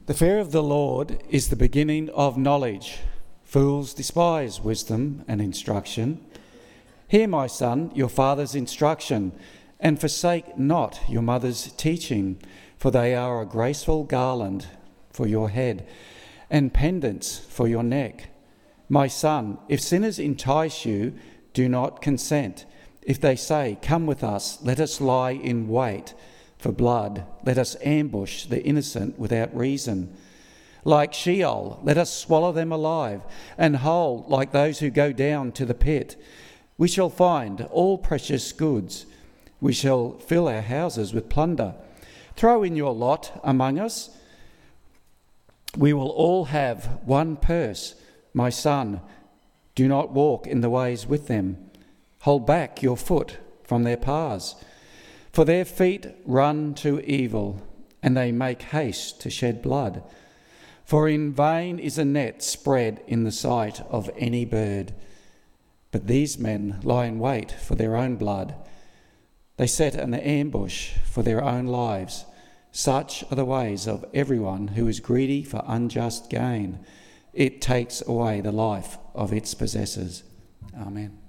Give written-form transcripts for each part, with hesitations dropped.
The fear of the Lord is the beginning of knowledge. Fools despise wisdom and instruction. Hear, my son, your father's instruction, and forsake not your mother's teaching, for they are a graceful garland for your head and pendants for your neck. My son, if sinners entice you, do not consent. If they say, come with us, let us lie in wait for blood, let us ambush the innocent without reason. Like Sheol, let us swallow them alive, and whole like those who go down to the pit. We shall find all precious goods. We shall fill our houses with plunder. Throw in your lot among us. We will all have one purse. My son, do not walk in the ways with them. Hold back your foot from their paths. For their feet run to evil, and they make haste to shed blood. For in vain is a net spread in the sight of any bird. But these men lie in wait for their own blood. They set an ambush for their own lives. Such are the ways of everyone who is greedy for unjust gain. It takes away the life of its possessors. Amen.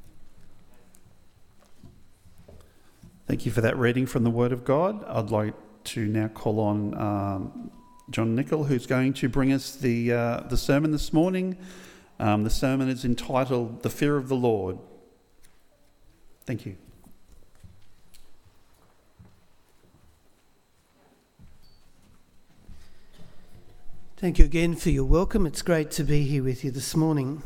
Thank you for that reading from the Word of God. I'd like to now call on John Nicol, who's going to bring us the sermon this morning. The sermon is entitled The Fear of the Lord. Thank you. Thank you again for your welcome. It's great to be here with you this morning.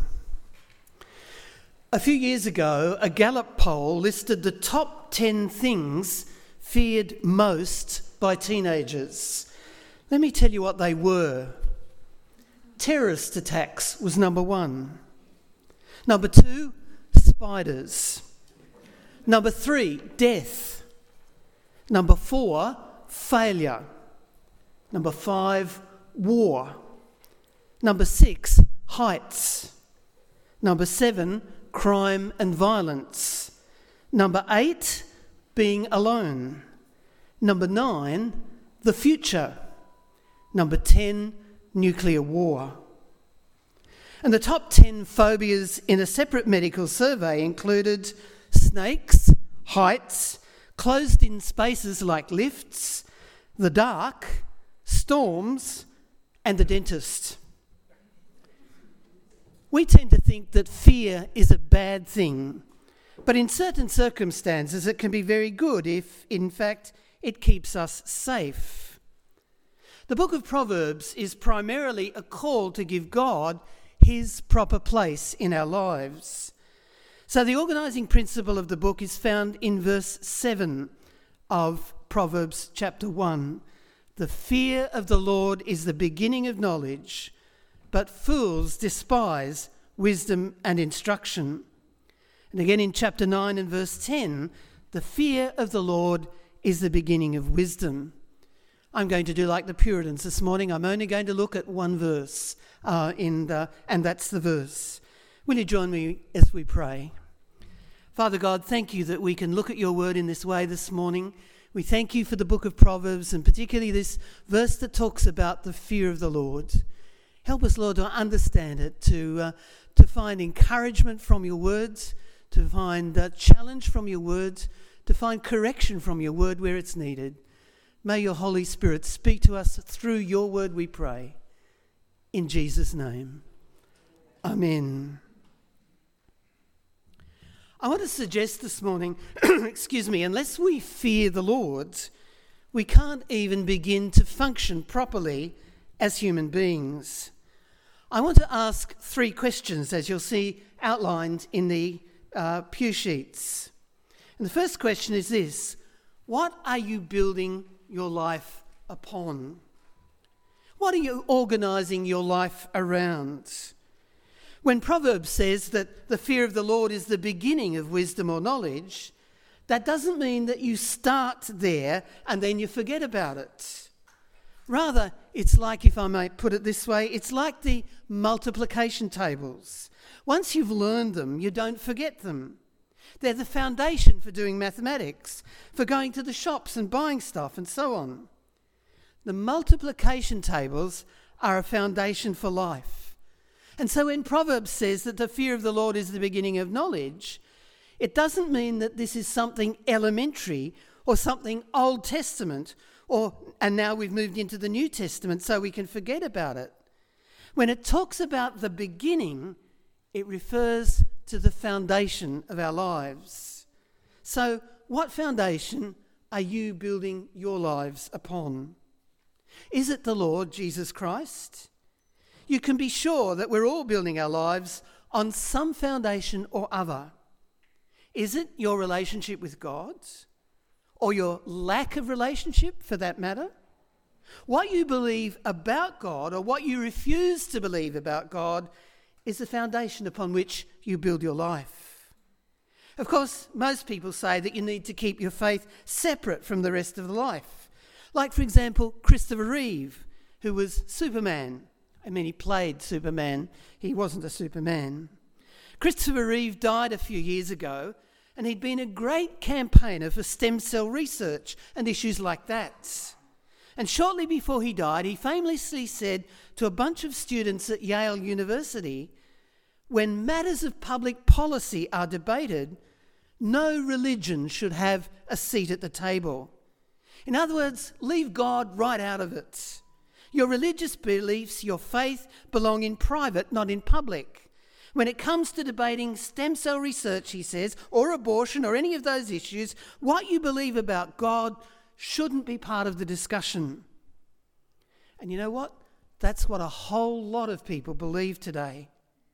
A few years ago, a Gallup poll listed the top 10 things feared most by teenagers. Let me tell you what they were. Terrorist attacks was number 1. Number 2, spiders. Number 3, death. Number 4, failure. Number 5, war. Number 6, heights. Number 7, crime and violence. Number 8, being alone. Number 9, the future. Number 10, nuclear war. And the top 10 phobias in a separate medical survey included snakes, heights, closed-in spaces like lifts, the dark, storms, and the dentist. We tend to think that fear is a bad thing, but in certain circumstances it can be very good if, in fact, it keeps us safe. The book of Proverbs is primarily a call to give God his proper place in our lives. So the organising principle of the book is found in verse 7 of Proverbs chapter 1. The fear of the Lord is the beginning of knowledge, but fools despise wisdom and instruction. And again in chapter 9 and verse 10, the fear of the Lord is the beginning of wisdom. I'm going to do like the Puritans this morning. I'm only going to look at one verse, and that's the verse. Will you join me as we pray? Father God, thank you that we can look at your word in this way this morning. We thank you for the book of Proverbs, and particularly this verse that talks about the fear of the Lord. Help us, Lord, to understand it, to find encouragement from your words, to find challenge from your words, to find correction from your word where it's needed. May your Holy Spirit speak to us through your word, we pray. In Jesus' name. Amen. I want to suggest this morning, unless we fear the Lord, we can't even begin to function properly as human beings. I want to ask 3 questions, as you'll see outlined in the pew sheets. And the first question is this: what are you building your life upon? What are you organising your life around? When Proverbs says that the fear of the Lord is the beginning of wisdom or knowledge, that doesn't mean that you start there and then you forget about it. Rather, it's like, if I may put it this way, it's like the multiplication tables. Once you've learned them, you don't forget them. They're the foundation for doing mathematics, for going to the shops and buying stuff and so on. The multiplication tables are a foundation for life. And so when Proverbs says that the fear of the Lord is the beginning of knowledge, it doesn't mean that this is something elementary or something Old Testament, and now we've moved into the New Testament so we can forget about it. When it talks about the beginning, it refers to the foundation of our lives. So what foundation are you building your lives upon? Is it the Lord Jesus Christ? You can be sure that we're all building our lives on some foundation or other. Is it your relationship with God? Or your lack of relationship, for that matter? What you believe about God, or what you refuse to believe about God, is the foundation upon which you build your life. Of course, most people say that you need to keep your faith separate from the rest of life. Like, for example, Christopher Reeve, who was Superman. I mean, he played Superman. He wasn't a Superman. Christopher Reeve died a few years ago, and he'd been a great campaigner for stem cell research and issues like that. And shortly before he died, he famously said to a bunch of students at Yale University, when matters of public policy are debated, no religion should have a seat at the table. In other words, leave God right out of it. Your religious beliefs, your faith, belong in private, not in public. When it comes to debating stem cell research, he says, or abortion or any of those issues, what you believe about God shouldn't be part of the discussion. And you know what? That's what a whole lot of people believe today.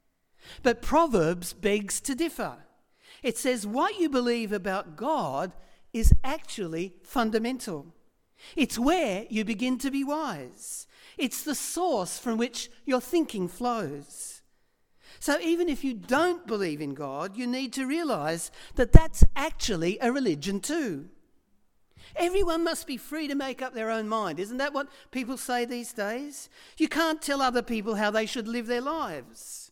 But Proverbs begs to differ. It says what you believe about God is actually fundamental. It's where you begin to be wise. It's the source from which your thinking flows. So even if you don't believe in God, you need to realise that that's actually a religion too. Everyone must be free to make up their own mind. Isn't that what people say these days? You can't tell other people how they should live their lives.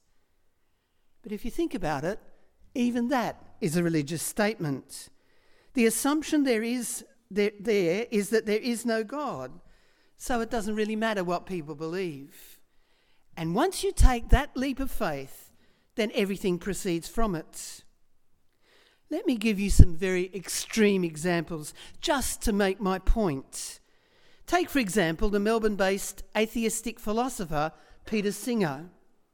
But if you think about it, even that is a religious statement. The assumption there is that there is no God, so it doesn't really matter what people believe. And once you take that leap of faith, then everything proceeds from it. Let me give you some very extreme examples just to make my point. Take, for example, the Melbourne-based atheistic philosopher Peter Singer.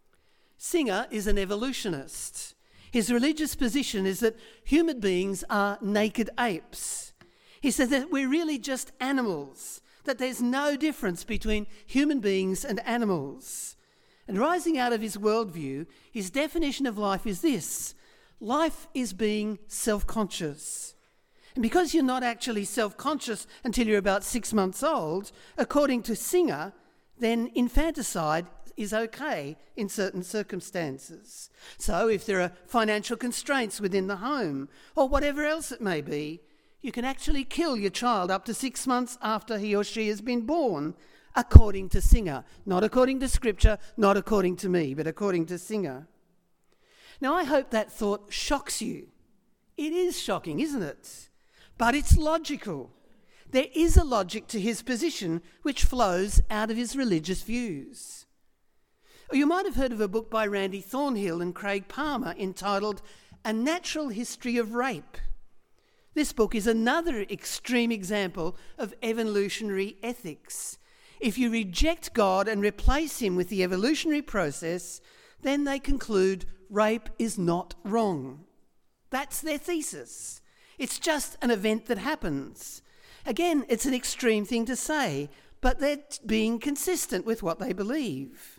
Singer is an evolutionist. His religious position is that human beings are naked apes. He says that we're really just animals, that there's no difference between human beings and animals. And rising out of his worldview, his definition of life is this: life is being self-conscious. And because you're not actually self-conscious until you're about 6 months old, according to Singer, then infanticide is okay in certain circumstances. So if there are financial constraints within the home, or whatever else it may be, you can actually kill your child up to 6 months after he or she has been born, according to Singer. Not according to Scripture, not according to me, but according to Singer. Now, I hope that thought shocks you. It is shocking, isn't it? But it's logical. There is a logic to his position which flows out of his religious views. Or you might have heard of a book by Randy Thornhill and Craig Palmer entitled A Natural History of Rape. This book is another extreme example of evolutionary ethics. If you reject God and replace him with the evolutionary process, then they conclude rape is not wrong. That's their thesis. It's just an event that happens. Again, it's an extreme thing to say, but they're being consistent with what they believe.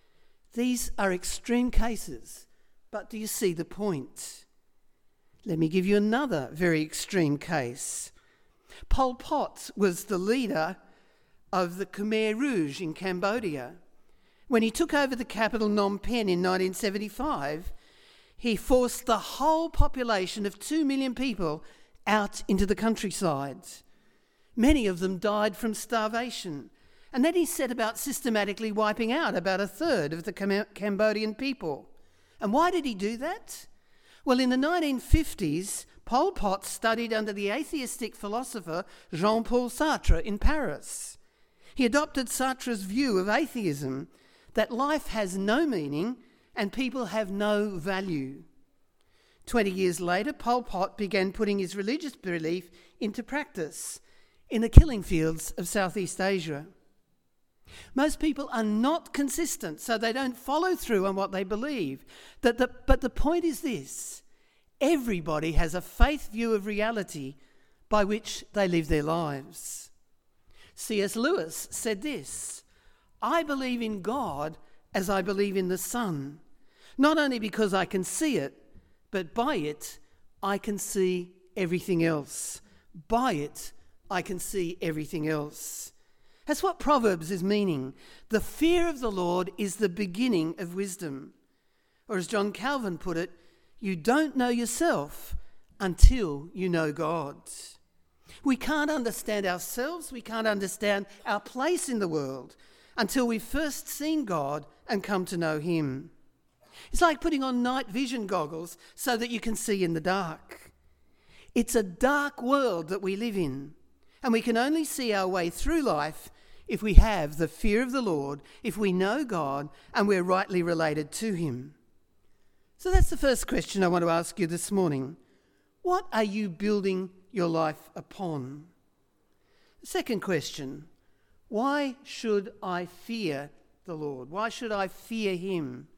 These are extreme cases, but do you see the point? Let me give you another very extreme case. Pol Pot was the leader of the Khmer Rouge in Cambodia. When he took over the capital Phnom Penh in 1975, he forced the whole population of 2 million people out into the countryside. Many of them died from starvation. And then he set about systematically wiping out about a third of the Cambodian people. And why did he do that? Well, in the 1950s, Pol Pot studied under the atheistic philosopher Jean-Paul Sartre in Paris. He adopted Sartre's view of atheism, that life has no meaning and people have no value. 20 years later, Pol Pot began putting his religious belief into practice in the killing fields of Southeast Asia. Most people are not consistent, so they don't follow through on what they believe. But the point is this: everybody has a faith view of reality by which they live their lives. C.S. Lewis said this: "I believe in God as I believe in the sun, not only because I can see it, but by it I can see everything else. By it I can see everything else." That's what Proverbs is meaning. The fear of the Lord is the beginning of wisdom. Or as John Calvin put it, you don't know yourself until you know God. We can't understand ourselves, we can't understand our place in the world until we've first seen God and come to know him. It's like putting on night vision goggles so that you can see in the dark. It's a dark world that we live in, and we can only see our way through life if we have the fear of the Lord, if we know God and we're rightly related to him. So that's the first question I want to ask you this morning. What are you building your life upon? The second question: why should I fear the Lord? Why should I fear him?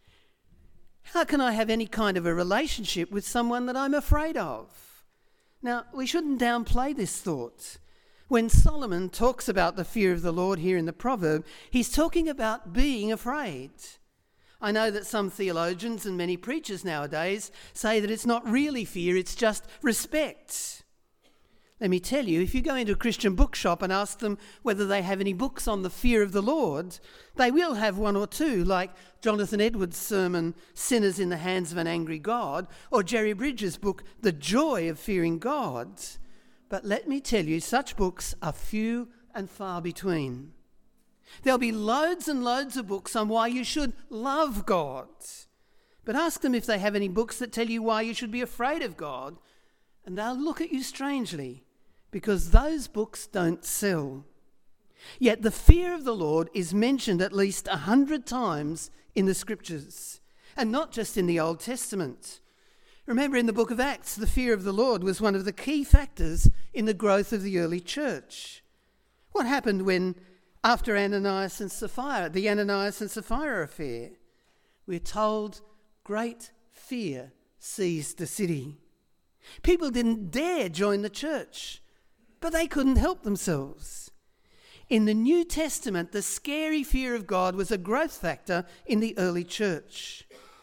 How can I have any kind of a relationship with someone that I'm afraid of? Now, we shouldn't downplay this thought. When Solomon talks about the fear of the Lord here in the proverb, he's talking about being afraid. I know that some theologians and many preachers nowadays say that it's not really fear, it's just respect. Let me tell you, if you go into a Christian bookshop and ask them whether they have any books on the fear of the Lord, they will have one or two, like Jonathan Edwards' sermon, Sinners in the Hands of an Angry God, or Jerry Bridges' book, The Joy of Fearing God. But let me tell you, such books are few and far between. There'll be loads and loads of books on why you should love God. But ask them if they have any books that tell you why you should be afraid of God, and they'll look at you strangely, because those books don't sell. Yet the fear of the Lord is mentioned at least 100 times in the Scriptures, and not just in the Old Testament. Remember, in the book of Acts, the fear of the Lord was one of the key factors in the growth of the early church. What happened when, after Ananias and Sapphira, the Ananias and Sapphira affair? We're told great fear seized the city. People didn't dare join the church, but they couldn't help themselves. In the New Testament, the scary fear of God was a growth factor in the early church.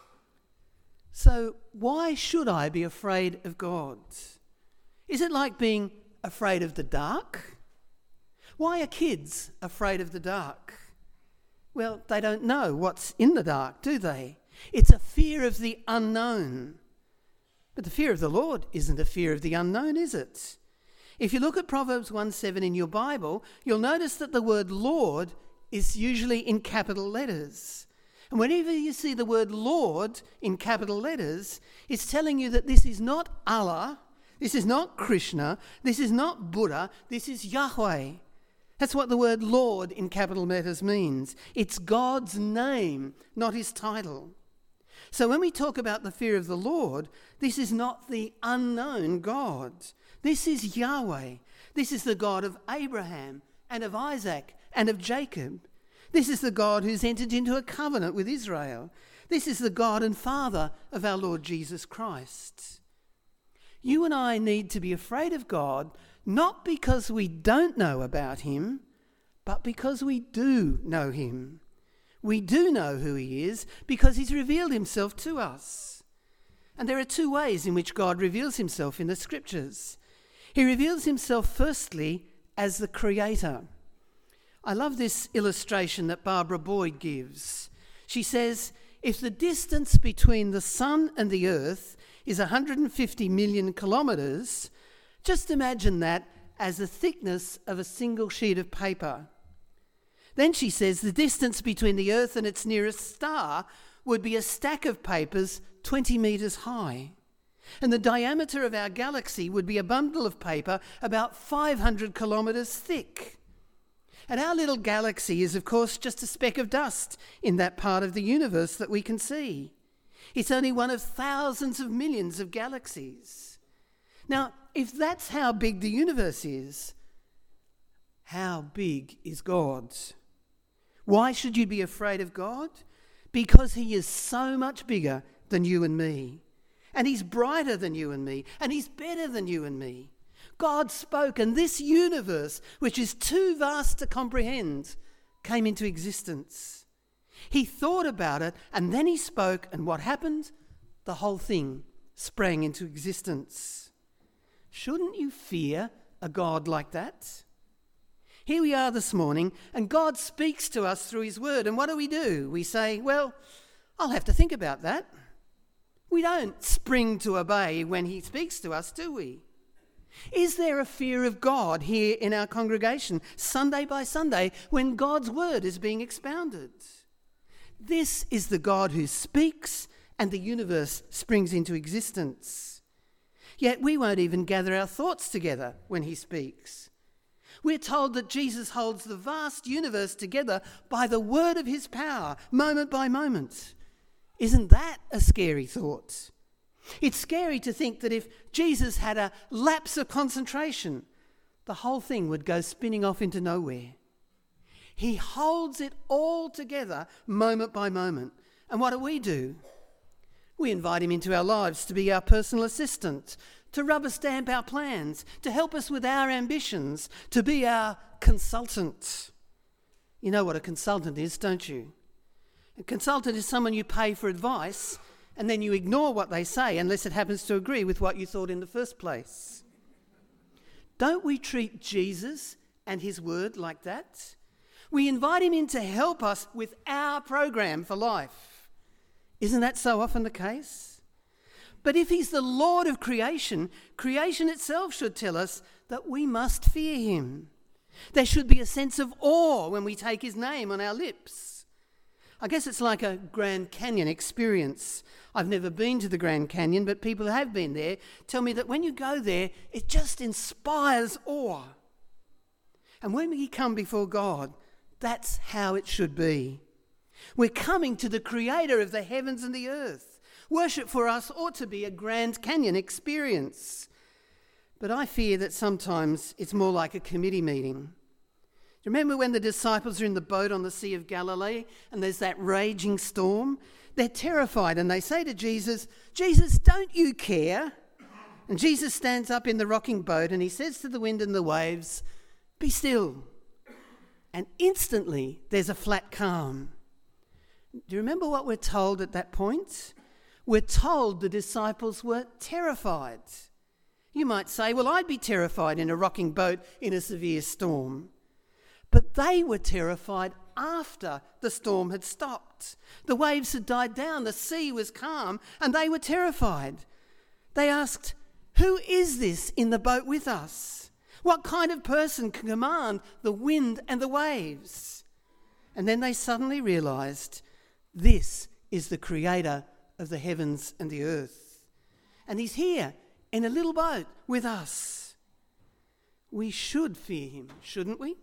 So why should I be afraid of God? Is it like being afraid of the dark? Why are kids afraid of the dark? Well, they don't know what's in the dark, do they? It's a fear of the unknown. But the fear of the Lord isn't a fear of the unknown, is it? If you look at Proverbs 1:7 in your Bible, you'll notice that the word Lord is usually in capital letters. And whenever you see the word Lord in capital letters, it's telling you that this is not Allah, this is not Krishna, this is not Buddha, this is Yahweh. That's what the word Lord in capital letters means. It's God's name, not his title. So when we talk about the fear of the Lord, this is not the unknown God. This is Yahweh. This is the God of Abraham and of Isaac and of Jacob. This is the God who's entered into a covenant with Israel. This is the God and Father of our Lord Jesus Christ. You and I need to be afraid of God, not because we don't know about him, but because we do know him. We do know who he is because he's revealed himself to us. And there are two ways in which God reveals himself in the Scriptures. He reveals himself firstly as the Creator. I love this illustration that Barbara Boyd gives. She says, if the distance between the sun and the earth is 150 million kilometres, just imagine that as the thickness of a single sheet of paper. Then she says the distance between the earth and its nearest star would be a stack of papers 20 metres high. And the diameter of our galaxy would be a bundle of paper about 500 kilometres thick. And our little galaxy is, of course, just a speck of dust in that part of the universe that we can see. It's only one of thousands of millions of galaxies. Now, if that's how big the universe is, how big is God? Why should you be afraid of God? Because he is so much bigger than you and me. And he's brighter than you and me. And he's better than you and me. God spoke, and this universe, which is too vast to comprehend, came into existence. He thought about it, and then he spoke, and what happened? The whole thing sprang into existence. Shouldn't you fear a God like that? Here we are this morning, and God speaks to us through his word, and what do? We say, well, I'll have to think about that. We don't spring to obey when he speaks to us, do we? Is there a fear of God here in our congregation, Sunday by Sunday, when God's word is being expounded? This is the God who speaks and the universe springs into existence. Yet we won't even gather our thoughts together when he speaks. We're told that Jesus holds the vast universe together by the word of his power, moment by moment. Isn't that a scary thought? It's scary to think that if Jesus had a lapse of concentration, the whole thing would go spinning off into nowhere. He holds it all together moment by moment. And what do? We invite him into our lives to be our personal assistant, to rubber stamp our plans, to help us with our ambitions, to be our consultant. You know what a consultant is, don't you? A consultant is someone you pay for advice and then you ignore what they say unless it happens to agree with what you thought in the first place. Don't we treat Jesus and his word like that? We invite him in to help us with our program for life. Isn't that so often the case? But if he's the Lord of creation, creation itself should tell us that we must fear him. There should be a sense of awe when we take his name on our lips. I guess it's like a Grand Canyon experience. I've never been to the Grand Canyon, but people who have been there tell me that when you go there, it just inspires awe. And when we come before God, that's how it should be. We're coming to the creator of the heavens and the earth. Worship for us ought to be a Grand Canyon experience. But I fear that sometimes it's more like a committee meeting. Do you remember when the disciples are in the boat on the Sea of Galilee and there's that raging storm? They're terrified and they say to Jesus, "Jesus, don't you care?" And Jesus stands up in the rocking boat and he says to the wind and the waves, "Be still." And instantly there's a flat calm. Do you remember what we're told at that point? We're told the disciples were terrified. You might say, well, I'd be terrified in a rocking boat in a severe storm. But they were terrified after the storm had stopped. The waves had died down, the sea was calm, and they were terrified. They asked, "Who is this in the boat with us? What kind of person can command the wind and the waves?" And then they suddenly realised, this is the creator of the heavens and the earth. And he's here in a little boat with us. We should fear him, shouldn't we?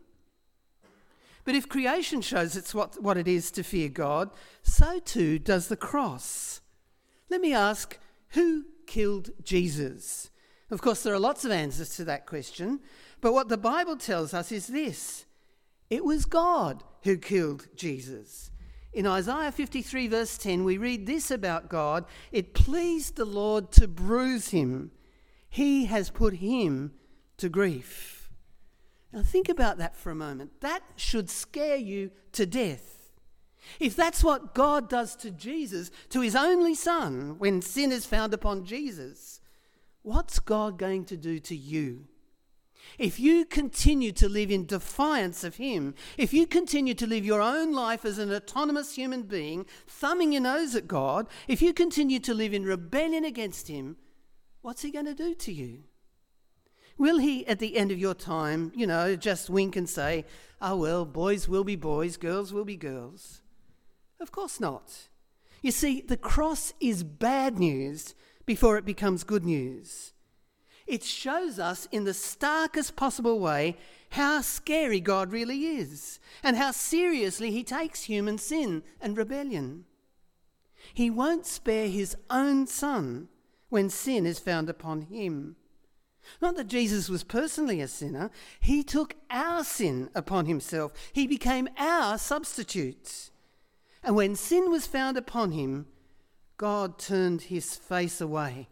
But if creation shows it's what it is to fear God, so too does the cross. Let me ask, who killed Jesus? Of course, there are lots of answers to that question, but what the Bible tells us is this: it was God who killed Jesus. In Isaiah 53 verse 10, we read this about God: "It pleased the Lord to bruise him. He has put him to grief." Now think about that for a moment. That should scare you to death. If that's what God does to Jesus, to his only son, when sin is found upon Jesus, what's God going to do to you? If you continue to live in defiance of him, if you continue to live your own life as an autonomous human being, thumbing your nose at God, if you continue to live in rebellion against him, what's he going to do to you? Will he, at the end of your time, just wink and say, "Oh, well, boys will be boys, girls will be girls"? Of course not. You see, the cross is bad news before it becomes good news. It shows us in the starkest possible way how scary God really is and how seriously he takes human sin and rebellion. He won't spare his own son when sin is found upon him. Not that Jesus was personally a sinner. He took our sin upon himself. He became our substitute. And when sin was found upon him, God turned his face away.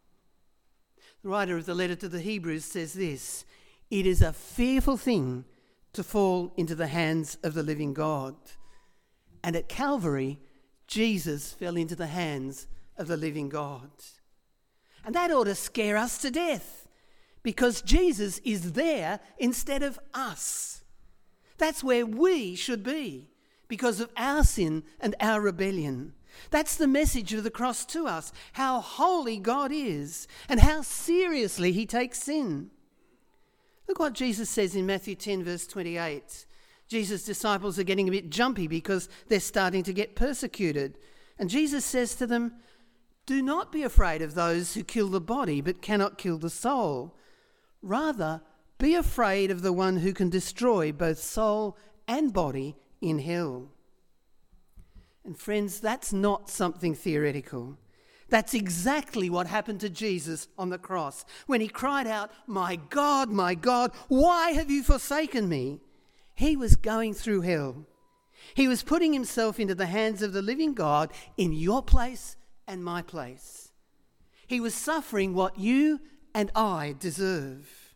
The writer of the letter to the Hebrews says this: "It is a fearful thing to fall into the hands of the living God." And at Calvary, Jesus fell into the hands of the living God. And that ought to scare us to death, because Jesus is there instead of us. That's where we should be, because of our sin and our rebellion. That's the message of the cross to us, how holy God is and how seriously he takes sin. Look what Jesus says in Matthew 10 verse 28. Jesus' disciples are getting a bit jumpy because they're starting to get persecuted. And Jesus says to them, "Do not be afraid of those who kill the body but cannot kill the soul. Rather, be afraid of the one who can destroy both soul and body in hell." And friends, that's not something theoretical. That's exactly what happened to Jesus on the cross when he cried out, my God, why have you forsaken me?" He was going through hell. He was putting himself into the hands of the living God in your place and my place. He was suffering what you and I deserve.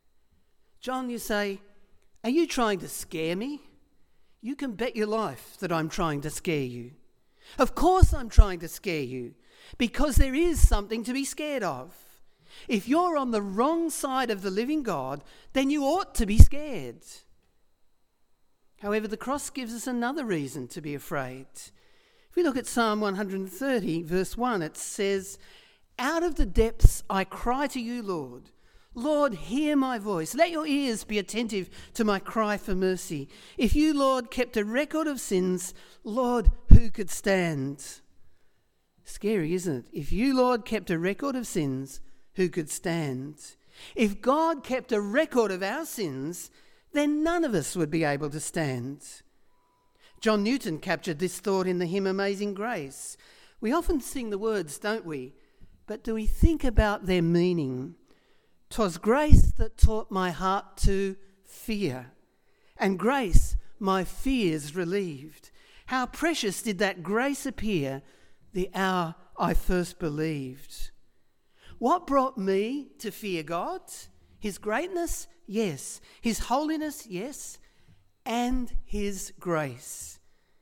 John, you say, are you trying to scare me? You can bet your life that I'm trying to scare you. Of course I'm trying to scare you, because there is something to be scared of. If you're on the wrong side of the living God, then you ought to be scared. However, the cross gives us another reason to be afraid. If we look at Psalm 130, verse 1, it says, "Out of the depths I cry to you, Lord. Lord, hear my voice. Let your ears be attentive to my cry for mercy. If you, Lord, kept a record of sins, Lord, who could stand?" Scary, isn't it? If you, Lord, kept a record of sins, who could stand? If God kept a record of our sins, then none of us would be able to stand. John Newton captured this thought in the hymn Amazing Grace. We often sing the words, don't we? But do we think about their meaning? "'Twas grace that taught my heart to fear, and grace my fears relieved. How precious did that grace appear the hour I first believed." What brought me to fear God? His greatness? Yes. His holiness? Yes. And his grace.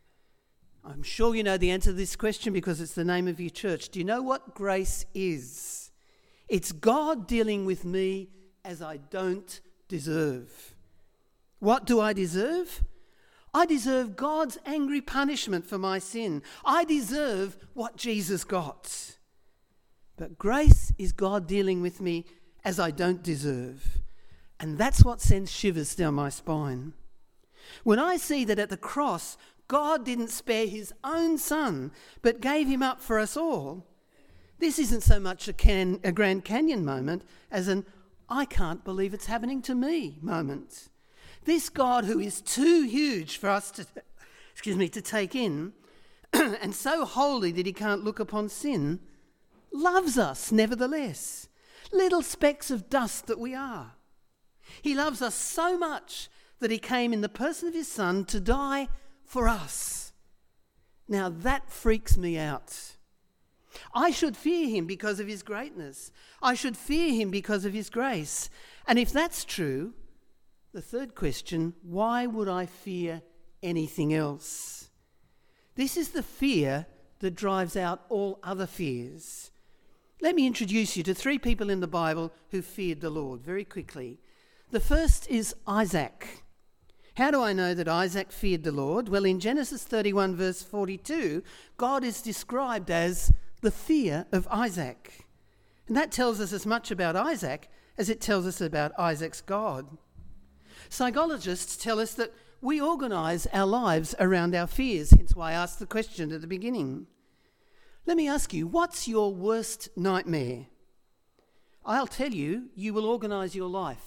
I'm sure you know the answer to this question because it's the name of your church. Do you know what grace is? It's God dealing with me as I don't deserve. What do I deserve? I deserve God's angry punishment for my sin. I deserve what Jesus got. But grace is God dealing with me as I don't deserve. And that's what sends shivers down my spine. When I see that at the cross, God didn't spare his own son, but gave him up for us all, this isn't so much a Grand Canyon moment as an I can't believe it's happening to me moment. This God who is too huge for us to take in, and so holy that he can't look upon sin, loves us nevertheless, little specks of dust that we are. He loves us so much that he came in the person of his son to die for us. Now that freaks me out. I should fear him because of his greatness. I should fear him because of his grace. And if that's true, the third question, why would I fear anything else? This is the fear that drives out all other fears. Let me introduce you to three people in the Bible who feared the Lord very quickly. The first is Isaac. How do I know that Isaac feared the Lord? Well, in Genesis 31 verse 42, God is described as the fear of Isaac. And that tells us as much about Isaac as it tells us about Isaac's God. Psychologists tell us that we organise our lives around our fears, hence why I asked the question at the beginning. Let me ask you, what's your worst nightmare? I'll tell you, you will organise your life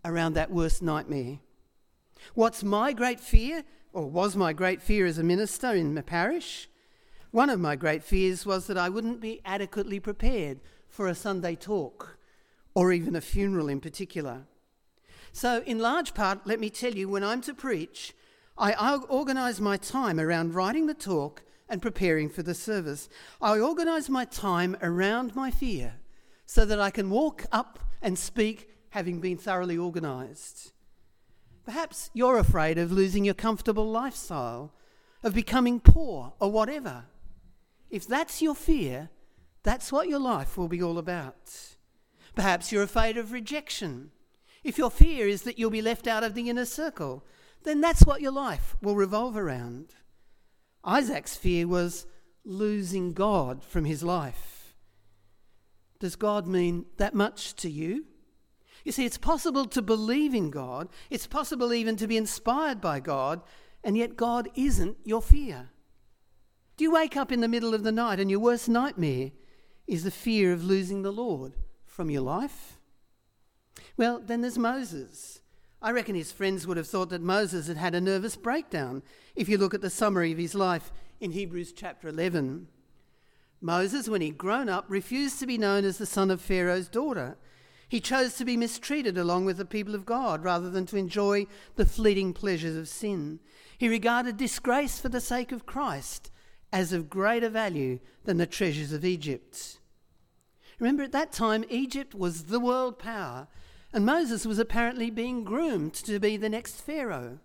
around that worst nightmare. What's my great fear, or was my great fear as a minister in my parish? One of my great fears was that I wouldn't be adequately prepared for a Sunday talk, or even a funeral in particular. So in large part, let me tell you, when I'm to preach, I organise my time around writing the talk and preparing for the service. I organise my time around my fear so that I can walk up and speak having been thoroughly organised. Perhaps you're afraid of losing your comfortable lifestyle, of becoming poor or whatever. If that's your fear, that's what your life will be all about. Perhaps you're afraid of rejection. If your fear is that you'll be left out of the inner circle, then that's what your life will revolve around. Isaac's fear was losing God from his life. Does God mean that much to you? You see, it's possible to believe in God, it's possible even to be inspired by God, and yet God isn't your fear. Do you wake up in the middle of the night and your worst nightmare is the fear of losing the Lord from your life? Well, then there's Moses. I reckon his friends would have thought that Moses had had a nervous breakdown if you look at the summary of his life in Hebrews chapter 11. Moses, when he'd grown up, refused to be known as the son of Pharaoh's daughter. He chose to be mistreated along with the people of God rather than to enjoy the fleeting pleasures of sin. He regarded disgrace for the sake of Christ as of greater value than the treasures of Egypt. Remember, at that time, Egypt was the world power, and Moses was apparently being groomed to be the next Pharaoh.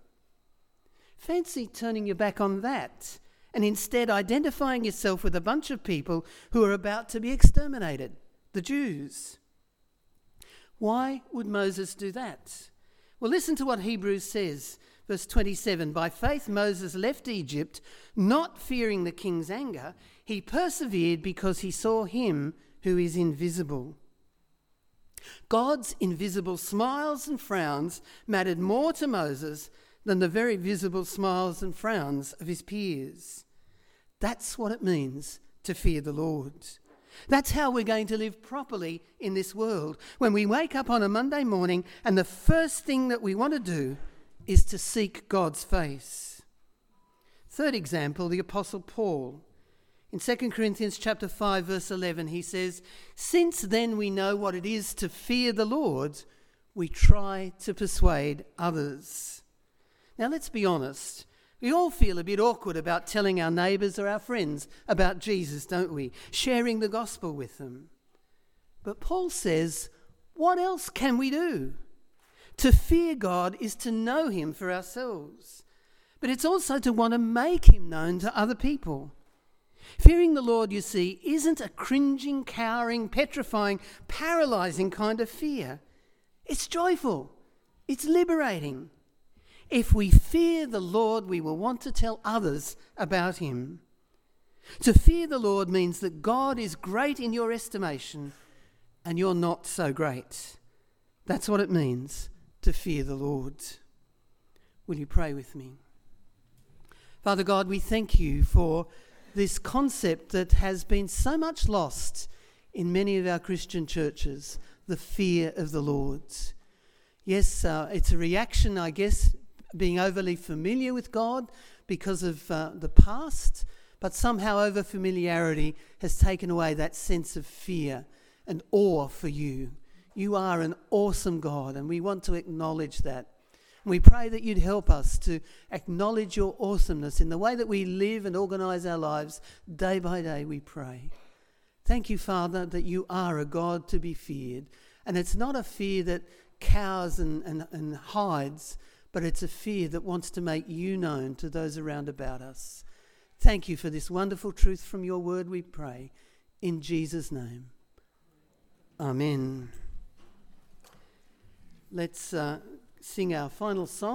Fancy turning your back on that and instead identifying yourself with a bunch of people who are about to be exterminated, the Jews. Why would Moses do that? Well, listen to what Hebrews says, verse 27. By faith Moses left Egypt, not fearing the king's anger. He persevered because he saw him who is invisible. God's invisible smiles and frowns mattered more to Moses than the very visible smiles and frowns of his peers. That's what it means to fear the Lord. That's how we're going to live properly in this world. When we wake up on a Monday morning and the first thing that we want to do is to seek God's face. Third example, the Apostle Paul. In 2 Corinthians chapter 5, verse 11, he says, "Since then we know what it is to fear the Lord, we try to persuade others." Now let's be honest. We all feel a bit awkward about telling our neighbours or our friends about Jesus, don't we? Sharing the gospel with them. But Paul says, what else can we do? To fear God is to know him for ourselves. But it's also to want to make him known to other people. Fearing the Lord, you see, isn't a cringing, cowering, petrifying, paralysing kind of fear. It's joyful. It's liberating. If we fear the Lord, we will want to tell others about him. To fear the Lord means that God is great in your estimation and you're not so great. That's what it means to fear the Lord. Will you pray with me? Father God, we thank you for this concept that has been so much lost in many of our Christian churches, the fear of the Lord. Yes, it's a reaction, I guess, being overly familiar with God because of the past, but somehow over familiarity has taken away that sense of fear and awe for you. You are an awesome God, and we want to acknowledge that. We pray that you'd help us to acknowledge your awesomeness in the way that we live and organise our lives day by day, we pray. Thank you, Father, that you are a God to be feared, and it's not a fear that cowers and hides, but it's a fear that wants to make you known to those around about us. Thank you for this wonderful truth from your word, we pray. In Jesus' name. Amen. Let's sing our final song.